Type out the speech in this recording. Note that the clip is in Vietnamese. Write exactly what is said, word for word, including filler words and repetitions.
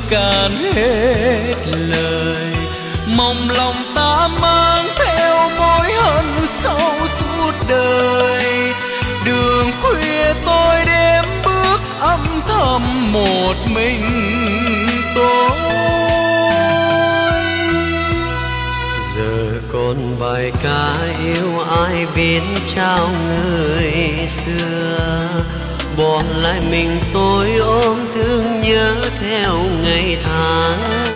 cạn hết lời. Mong lòng ta mang theo mối hận sâu suốt đời. Đường khuya tôi đêm bước âm thầm một mình tôi. Giờ còn bài ca yêu ai biết trao người xưa, bỏ lại mình tôi ôm thương nhớ theo ngày tháng.